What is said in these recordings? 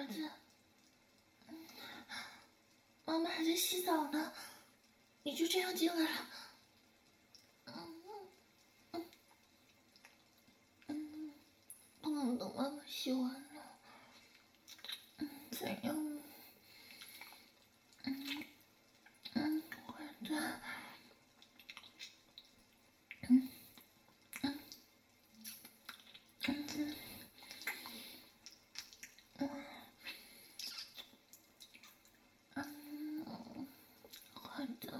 儿子，妈妈还在洗澡呢，你就这样进来了。不能等妈妈洗完了，怎样？快点。快点，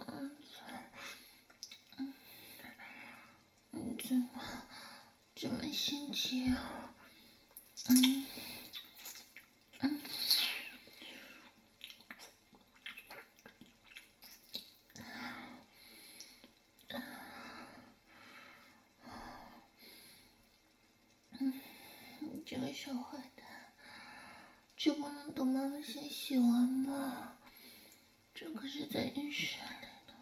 你怎么这么心急啊？你这个小坏蛋，就不能等妈妈先洗完吗？这可是在浴室里的。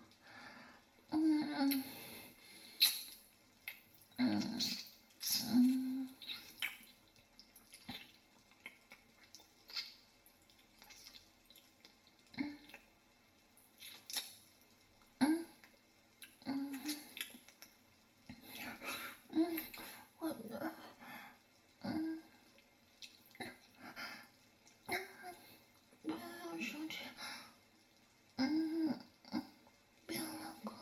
我的，不要用手指，不要拉钩，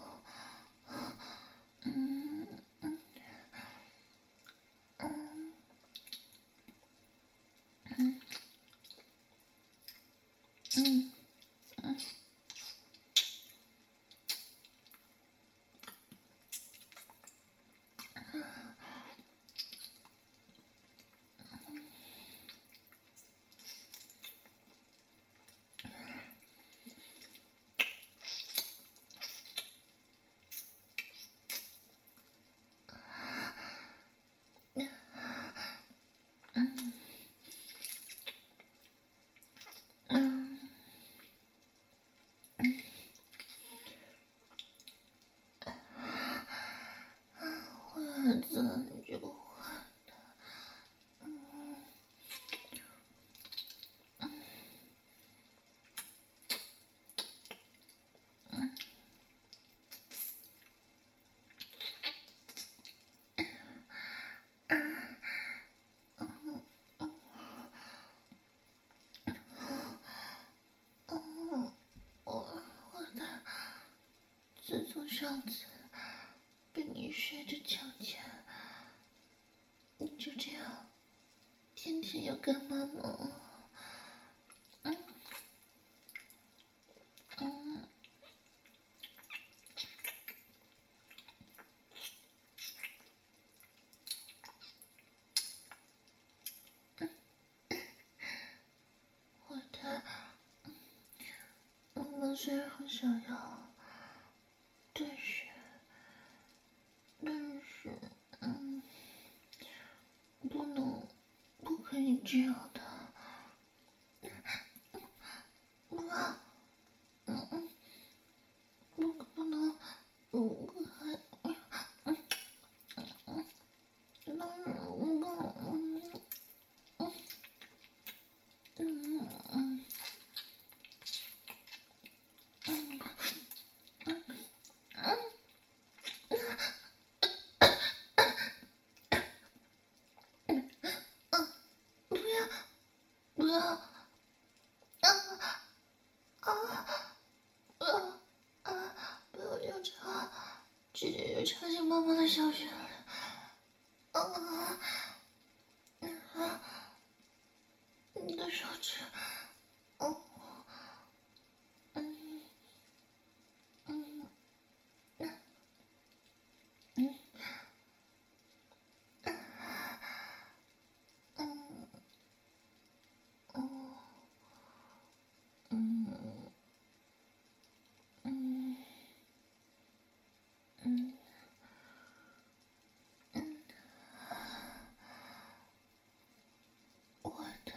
坏儿子，你这个坏蛋。我的，自从上次被你睡着强奸，你就这样天天要干妈妈。我的，妈妈虽然很想要，但是，不可以这样的。妈，不能，不要，不要这样插，直接就插进妈妈的小穴里。你的手指，我的，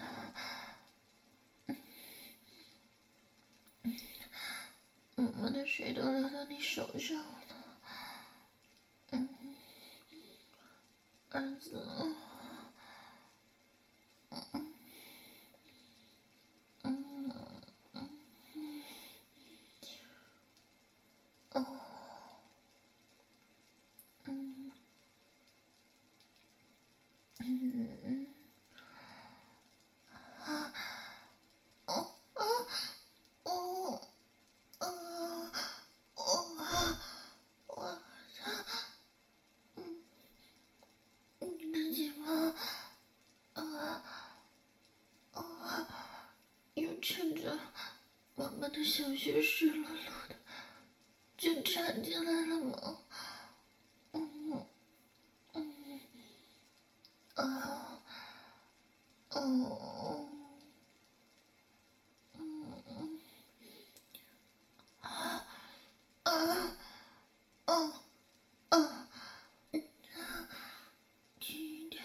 妈妈的水都流到你手上了。儿子， 的小穴湿漉漉的，就插进来了吗？轻一点。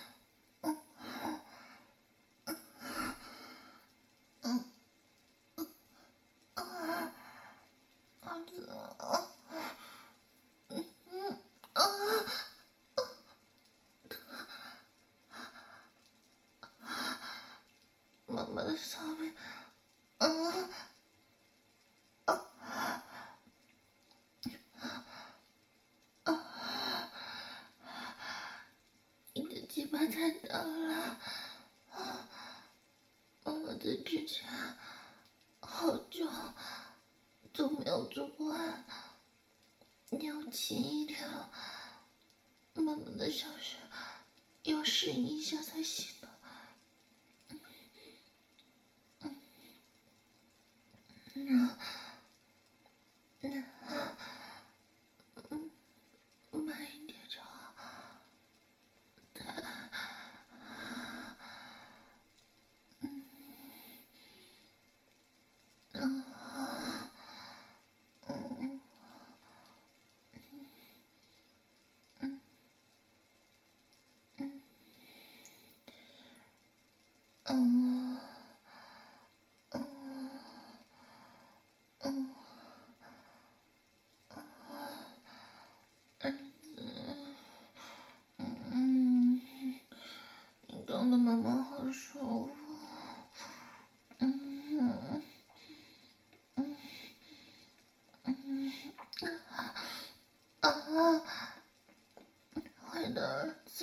妈妈的骚逼，你的鸡巴太大了，妈妈在之前好久都没有做过爱，你要轻一点，妈妈的小穴要适应一下才行的。慢一点就好。你刚的妈妈好舒服。坏的儿子，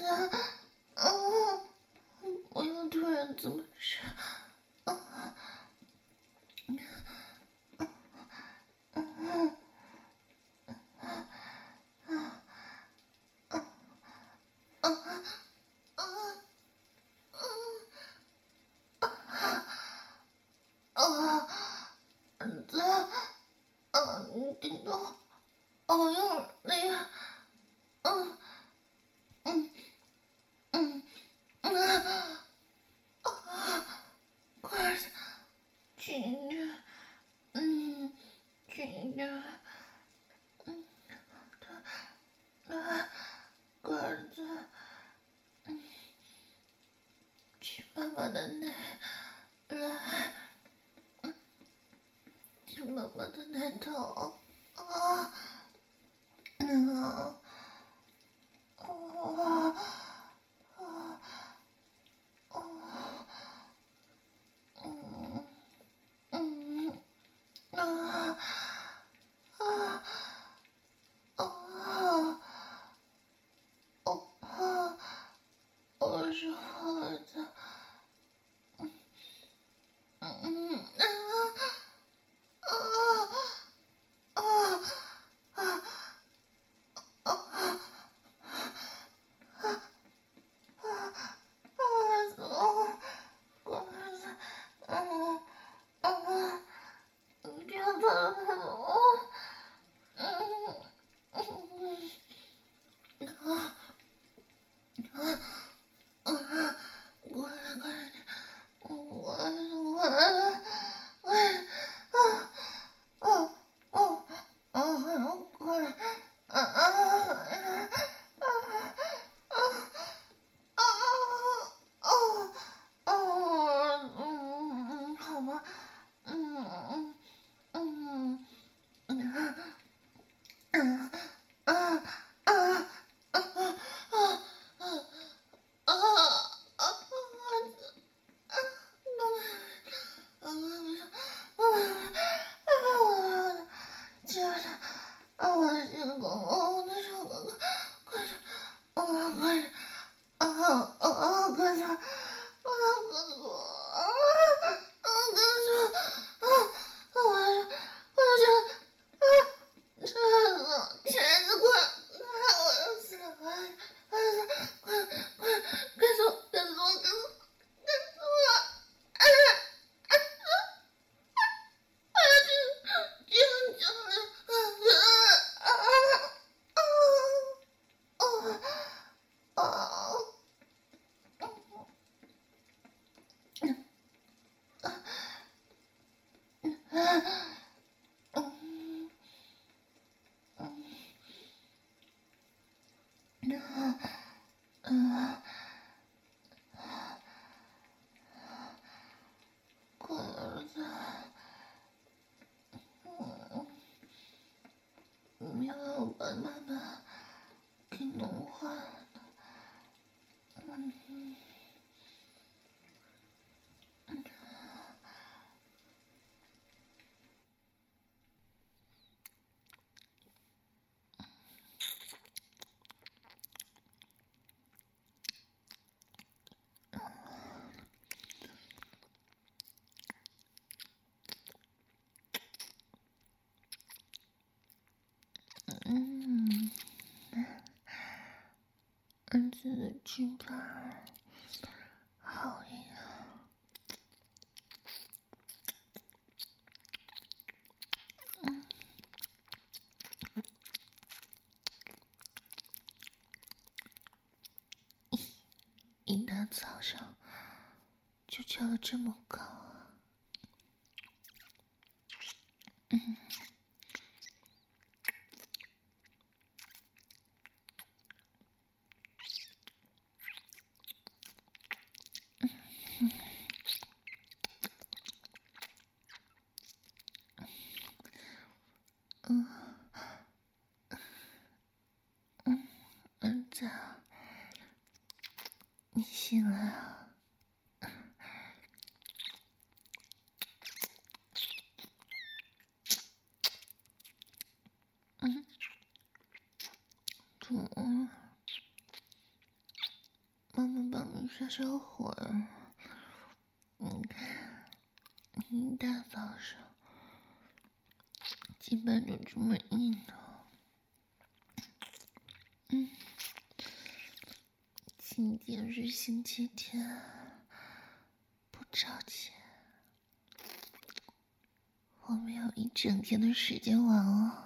我又突然怎么事？儿子，你顶多好用力，快点，轻一点，轻一点，乖儿子，亲妈妈的奶，来，亲妈妈的奶头，我是儿子，儿子，乖儿子，你不要打我， 乖儿子，你要我把妈妈给弄坏了。儿子的鸡巴好硬啊！一大早上就叫得这么高啊！儿子，你醒来啊！怎么了？妈妈帮你刷刷火儿。你看，你一大早上鸡巴就这么硬呢。今天是星期天，不着急，我们有一整天的时间玩哦。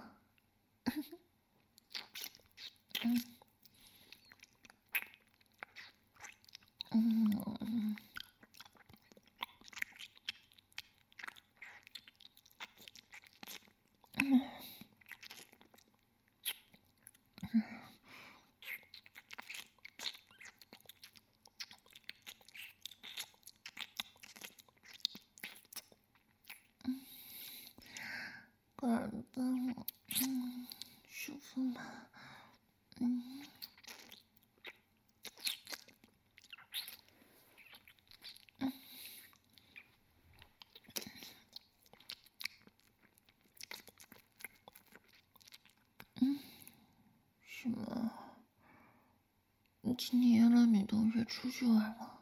乖儿子，舒服吗？什么？你今天约了女同学出去玩吗？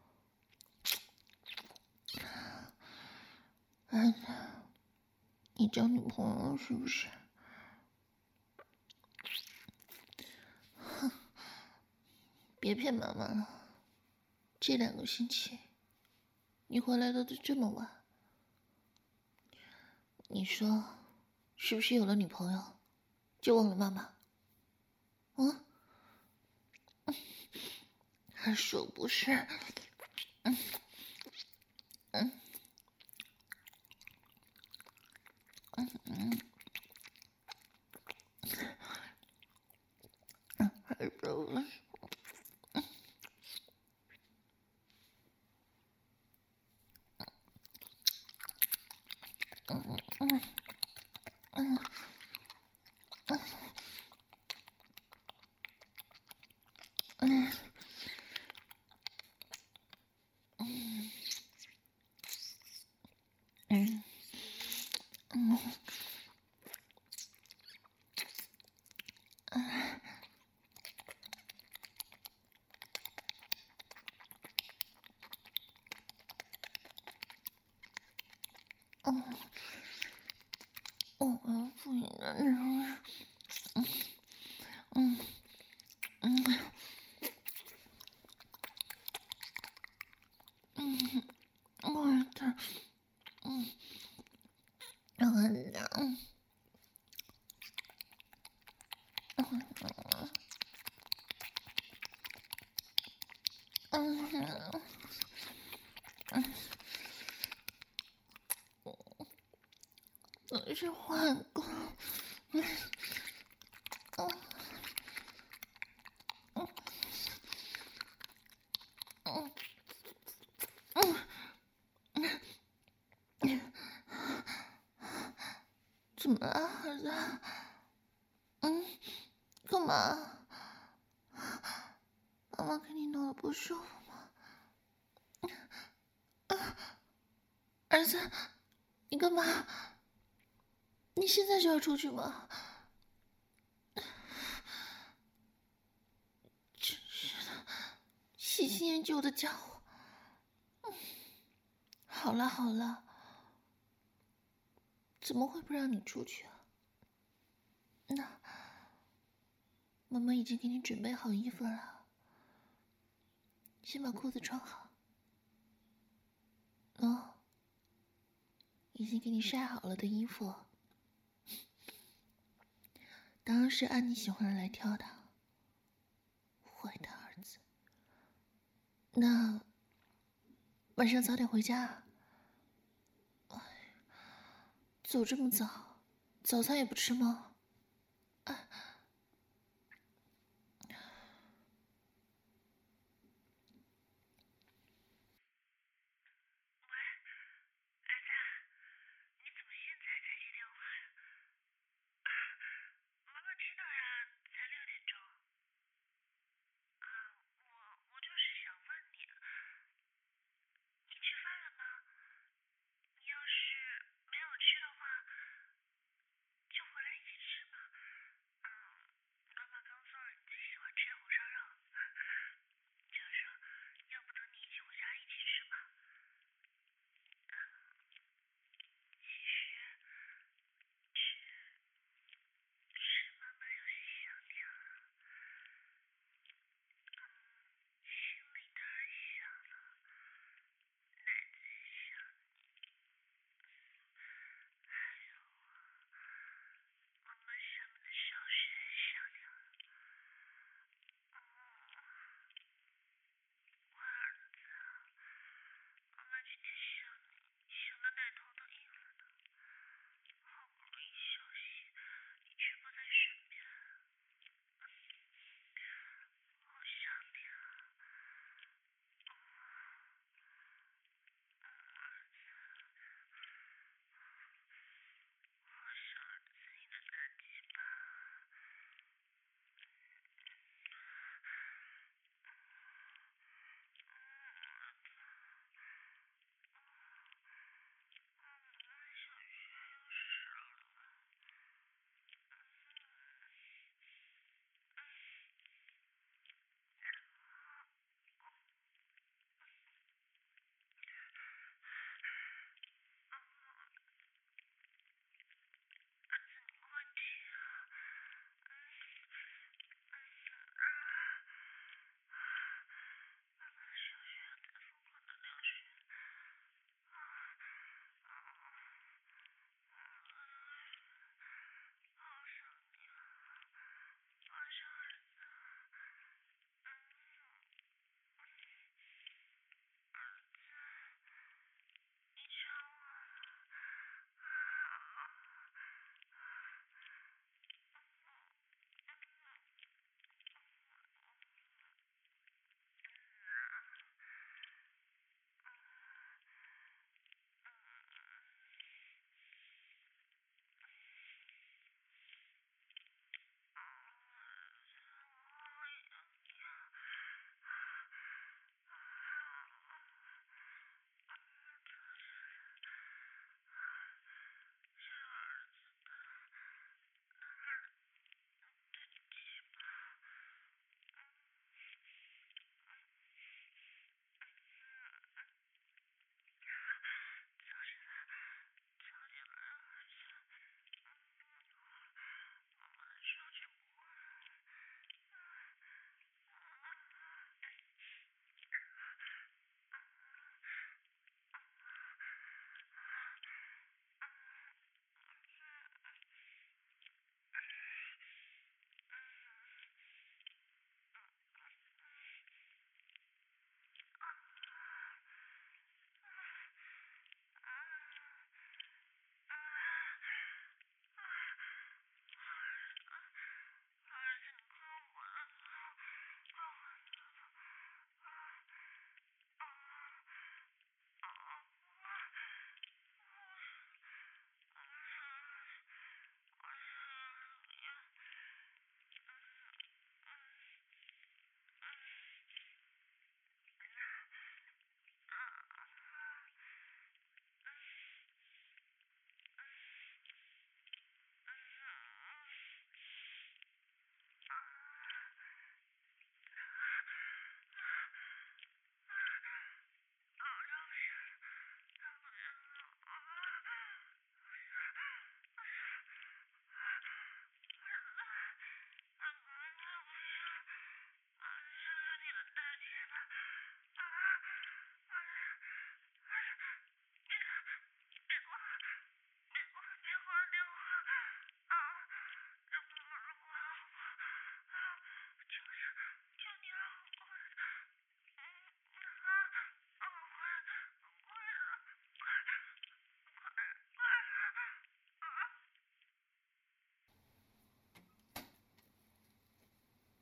儿子，你交女朋友了是不是？别骗妈妈了，这2个星期你回来的都这么晚，你说是不是有了女朋友就忘了妈妈？还说不是？还说不是？我要负你的责任。我的，我是换过。 怎么了，儿子？干嘛？妈妈给你弄得不舒服吗？儿子，你干嘛？你现在就要出去吗？真是的，喜新厌旧的家伙。好了好了，怎么会不让你出去啊？那妈妈已经给你准备好衣服了，先把裤子穿好。哦，已经给你晒好了的衣服，当然是按你喜欢的来挑的。坏的儿子。那晚上早点回家啊。走这么早，早餐也不吃吗？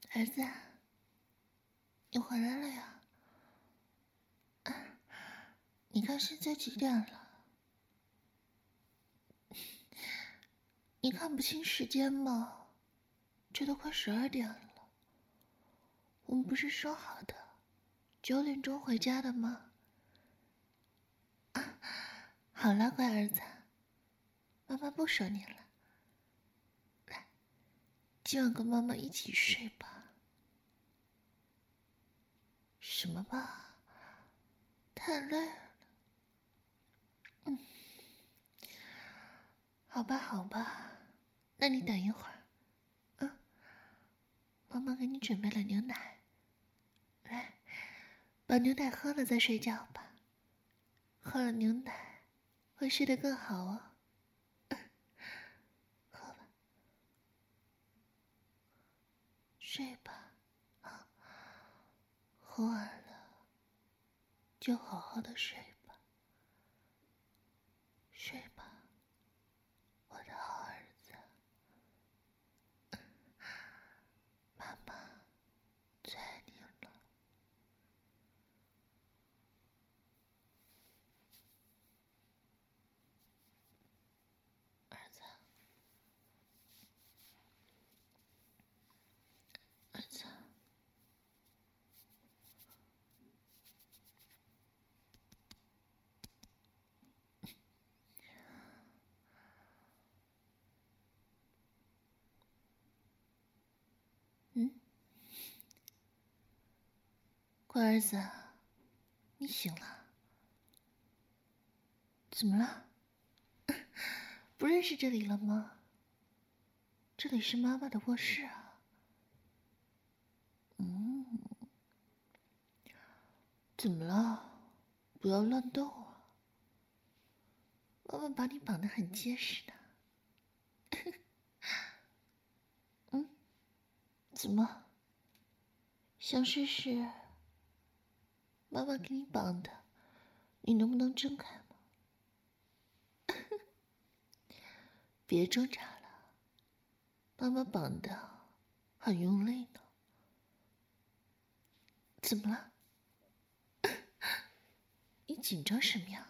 儿子，你回来了呀？你看现在几点了？你看不清时间吗？这都快12点了。我们不是说好的9点钟回家的吗？好了，乖儿子，妈妈不说你了。来，今晚跟妈妈一起睡吧。什么吧？太累了。好吧，好吧，那你等一会儿。妈妈给你准备了牛奶，来，把牛奶喝了再睡觉吧。喝了牛奶会睡得更好哦。喝吧，睡吧。喝完了就好好的睡吧。睡吧，我的好儿子。妈妈最爱你了。儿子，儿子，乖儿子，你醒了？怎么了？不认识这里了吗？这里是妈妈的卧室啊。怎么了？不要乱动啊！妈妈把你绑得很结实的。怎么？想试试妈妈给你绑的，你能不能睁开吗？别挣扎了，妈妈绑的很用力呢。怎么了？你紧张什么呀？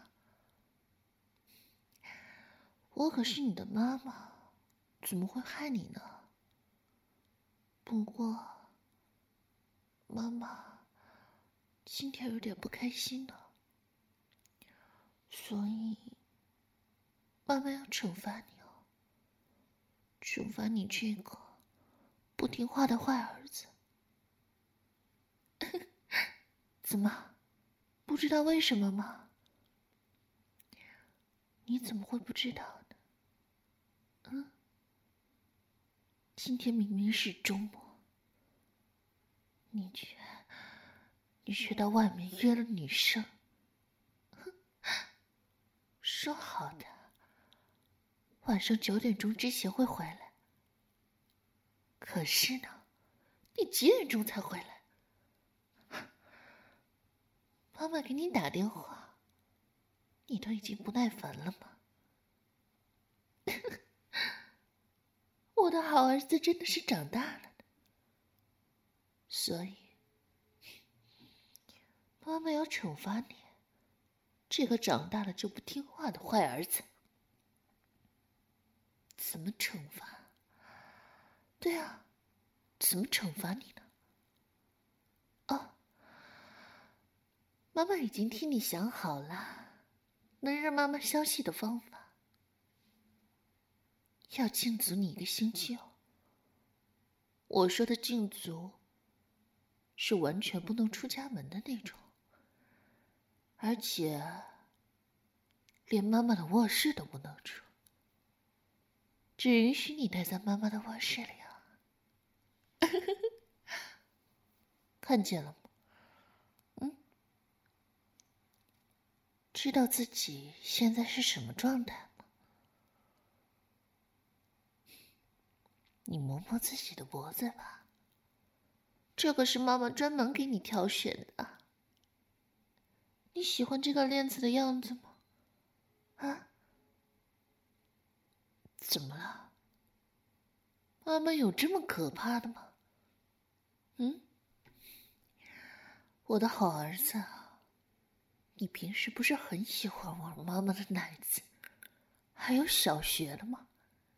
我可是你的妈妈，怎么会害你呢？不过，妈妈今天有点不开心呢，所以妈妈要惩罚你哦，惩罚你这个不听话的坏儿子。怎么，不知道为什么吗？你怎么会不知道呢？今天明明是周末，你却到外面约了女生。说好的晚上9点钟之前会回来，可是呢，你几点钟才回来？妈妈给你打电话，你都已经不耐烦了吗？我的好儿子真的是长大了呢，所以妈妈要惩罚你，这个长大了就不听话的坏儿子。怎么惩罚？对啊，怎么惩罚你呢？哦，妈妈已经替你想好了，能让妈妈消气的方法。要禁足你1个星期哦。我说的禁足，是完全不能出家门的那种，而且连妈妈的卧室都不能出，只允许你待在妈妈的卧室里啊。看见了吗？知道自己现在是什么状态吗？你摸摸自己的脖子吧，这可是妈妈专门给你挑选的。你喜欢这个链子的样子吗？啊？怎么了？妈妈有这么可怕的吗？ 我的好儿子啊，你平时不是很喜欢玩妈妈的奶子，还有小学了吗？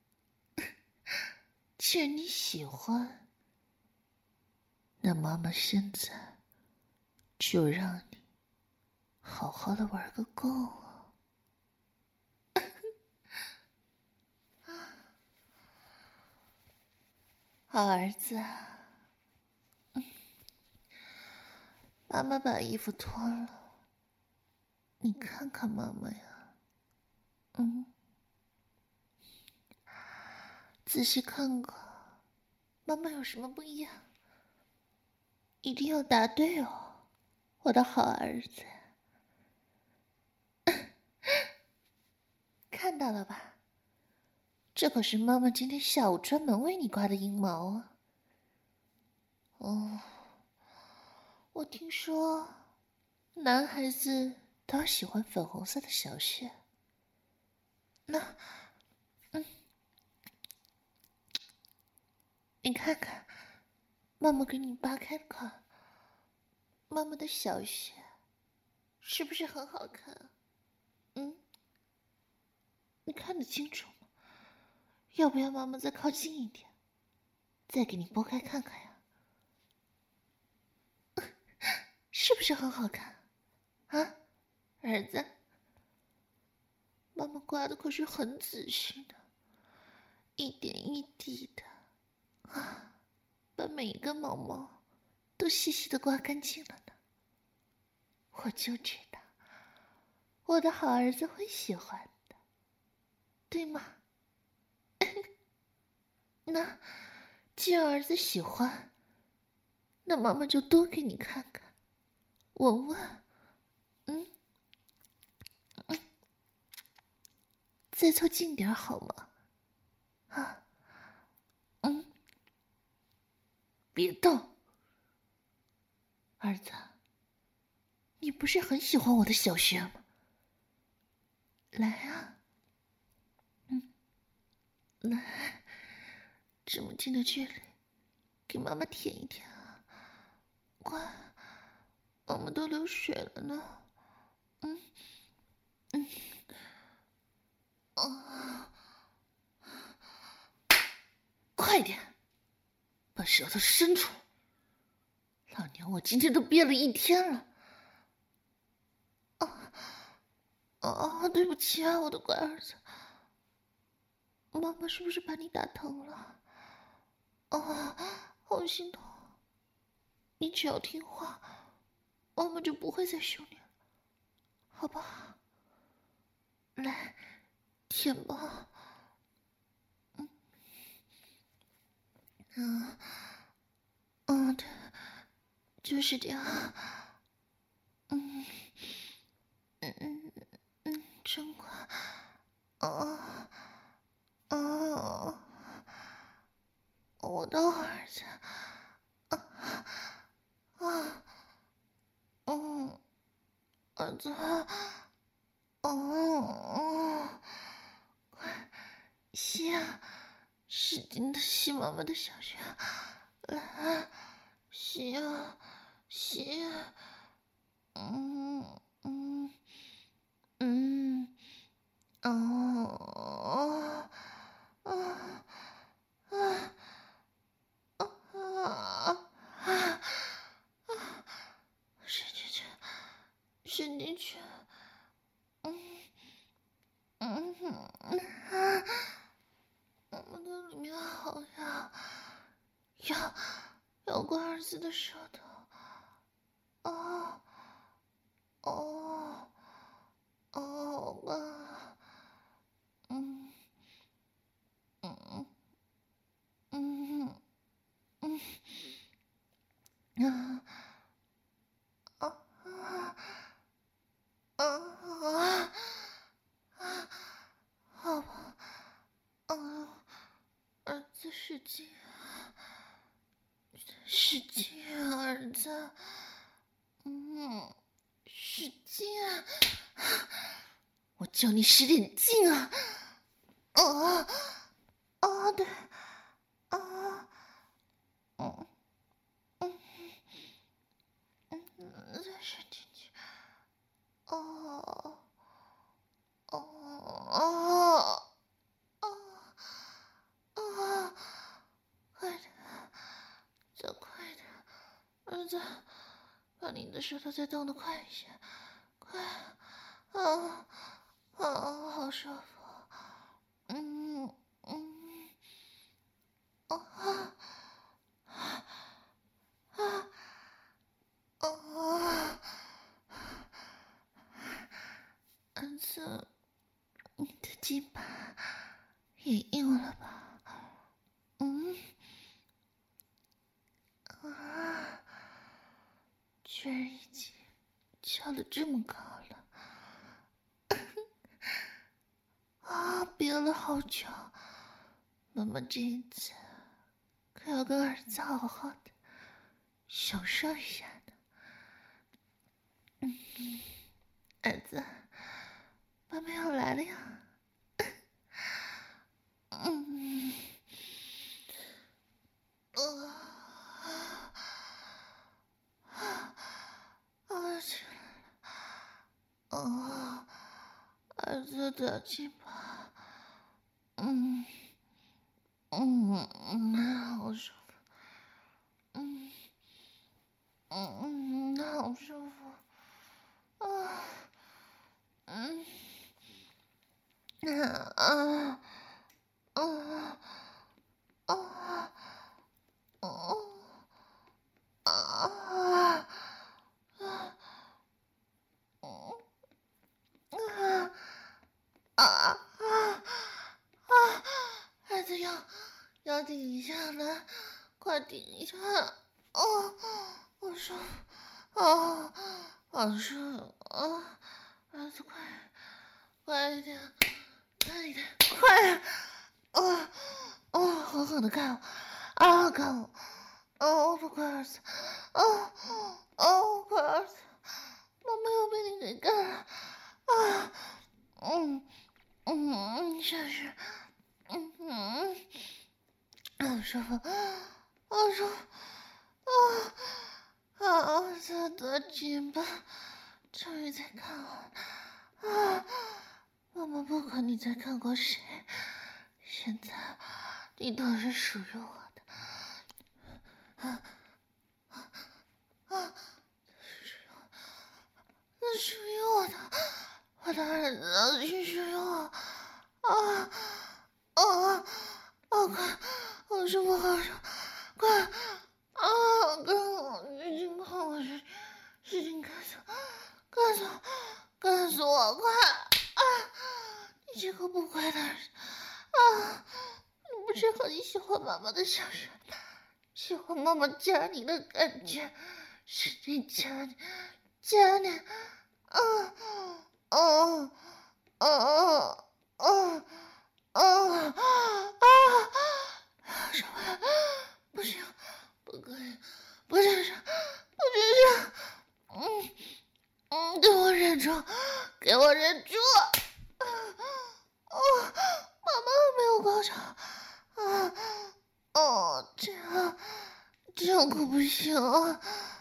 既然你喜欢，那妈妈现在就让你好好的玩个够啊！好儿子啊，妈妈把衣服脱了，你看看妈妈呀，仔细看看，妈妈有什么不一样？一定要答对哦，我的好儿子。看到了吧？这可是妈妈今天下午专门为你刮的阴毛啊！哦，我听说男孩子都喜欢粉红色的小穴。那，你看看，妈妈给你扒开看，妈妈的小穴是不是很好看啊？你看得清楚吗？要不要妈妈再靠近一点，再给你拨开看看呀？是不是很好看啊，儿子？妈妈刮的可是很仔细的，一点一滴的啊，把每一根毛毛都细细的刮干净了呢。我就知道，我的好儿子会喜欢的，对吗？那既然儿子喜欢，那妈妈就多给你看看，闻闻，再凑近点好吗？啊，别动，儿子，你不是很喜欢我的小穴吗？来啊，来，这么近的距离，给妈妈舔一舔啊！快，妈妈都流水了呢。快点，把舌头伸出来！老娘我今天都憋了一天了。对不起啊，我的乖儿子，妈妈是不是把你打疼了？好心疼。你只要听话，妈妈就不会再凶你了，好不好？来，舔吧。对，就是这样。真快。啊啊！我的儿子。儿子。快吸啊！使劲的吸妈妈的小穴，来，吸啊，吸啊，哦，伸进去，伸进去，妈妈的里面好痒，要刮儿子的舌头，好吧，好吧，儿子使劲啊，使劲啊，儿子，使劲啊！我叫你使点劲啊！对， 哦哦哦哦哦！快点，再快点，儿子，把你的舌头再动得快一些，快！啊啊，好舒服。嗯嗯啊啊啊啊！儿子，你的鸡巴也硬了吧？嗯啊，居然已经翘得这么高了啊！憋了好久，妈妈这一次可要跟儿子好好的享受一下的。儿子，妈妈要来了呀！嗯，起来了！儿子的鸡巴，嗯好舒服，好舒服，啊，嗯啊啊啊啊啊！啊啊啊！孩子要顶一下来，快顶一下！哦，我说，啊，好舒服啊！儿子快一点，快一点，快！啊狠狠的干我！啊，干我！哦，快儿子！快儿子！妈妈要被你给干了！啊，试试，好舒服，好舒服，儿子的紧巴终于在看我了，妈妈不管你在看过谁，现在你都是属于我的，那属于我的，我的儿子是属于我，快，好舒服，好舒服，快，快，已经快我事情告诉我，快，你这个不乖的儿子，你不知道你喜欢妈妈的小手，喜欢妈妈夹你的感觉，使劲夹你，啊！什么？不行，不可以，不这样，给我忍住，给我忍住！妈妈没有高潮，这样可不行啊！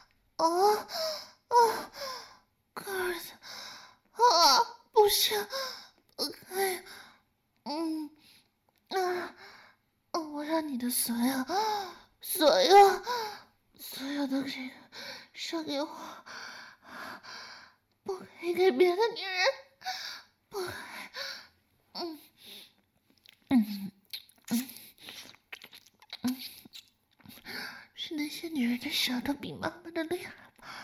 可儿子，不行，不可以，我让你的所有的这个说给我，不可以给别的女人，不可以，是那些女人的舌头比妈妈的厉害，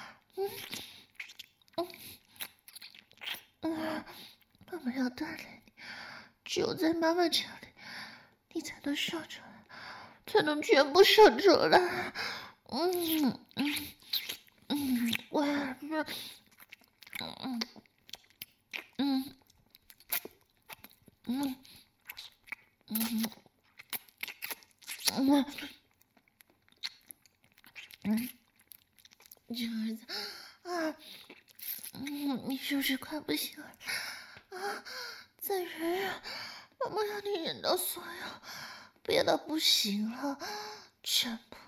妈妈要锻炼你，只有在妈妈这里，你才能射出来，才能全部射出来。我儿子，这儿子，你是不是快不行了？再忍忍，妈妈让你忍到所有憋到不行了，全部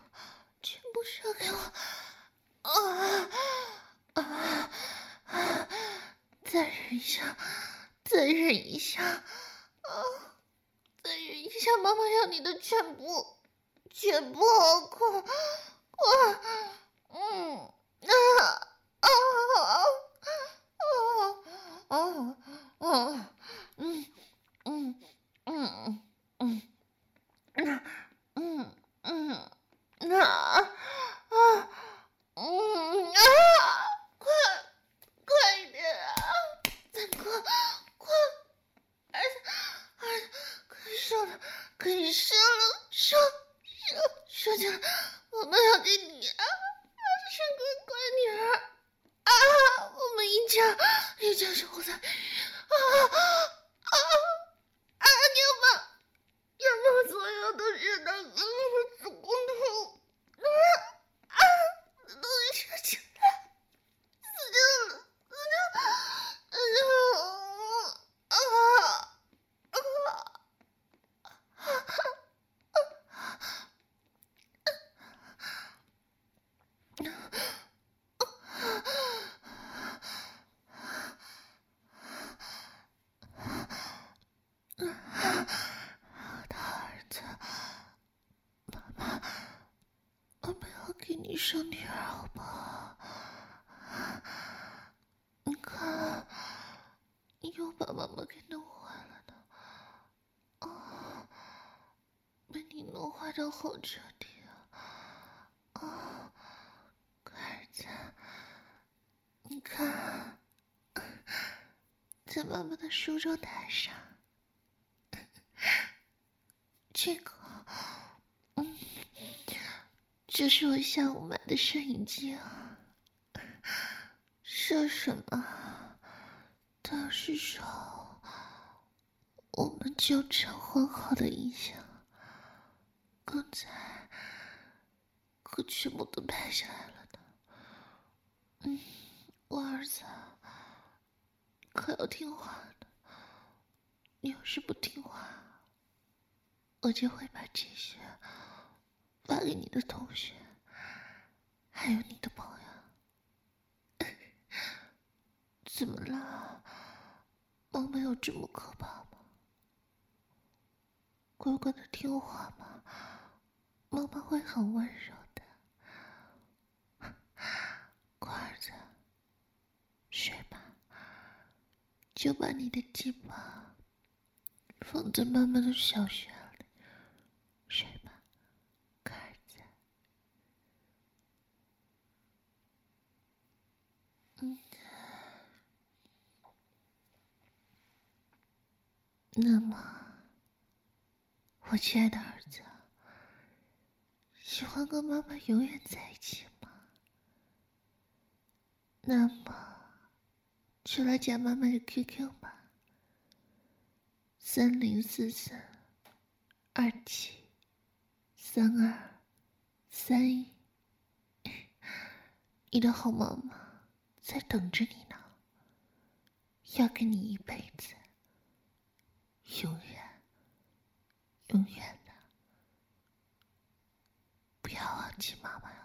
射给我！ 忍一下，再忍一下，再忍一下，妈妈要你的全部，全部，快，快一点啊！再快，可以射了，可以射了，射进来，我们要给你啊，是个乖女儿啊！我们一家生活在要么所有都是那个子宫头，都射进来，死掉了。我不要给你生女儿好不好？你看，你又把妈妈给弄坏了呢。被你弄坏的好彻底啊！儿子，你看，在妈妈的梳妆台上，这个，这是我下午买的摄影机啊。说什么都是说我们纠缠婚后的影响，刚才可全部都拍下来了的。我儿子可要听话的，你要是不听话，我就会把这些发给你的同学，还有你的朋友。怎么了？妈妈有这么可怕吗？乖乖的听话吗？妈妈会很温柔的。乖儿子，睡吧，就把你的鸡巴放在妈妈的小穴里，睡吧，乖儿子。那么，我亲爱的儿子，喜欢跟妈妈永远在一起吗？那么，就来加妈妈的 QQ 吧，3044273231，你的好妈妈在等着你呢，要跟你一辈子，永远，永远的，不要忘记妈妈。